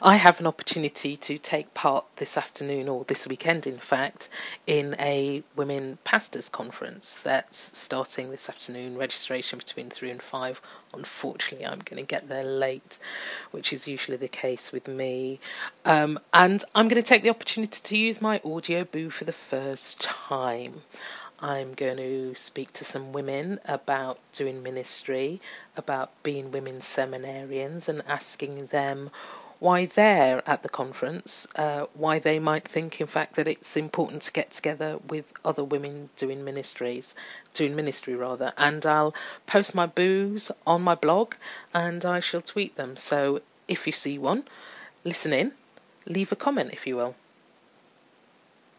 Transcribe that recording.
I have an opportunity to take part this afternoon, or this weekend in fact, in a women pastors conference that's starting this afternoon. Registration between 3 and 5. Unfortunately, I'm going to get there late, which is usually the case with me. And I'm going to take the opportunity to use my audio boo for the first time. I'm going to speak to some women about doing ministry, about being women seminarians, and asking them why they're at the conference, why they might think, in fact, that it's important to get together with other women doing ministry rather. And I'll post my boos on my blog, and I shall tweet them. So if you see one, listen in, leave a comment if you will.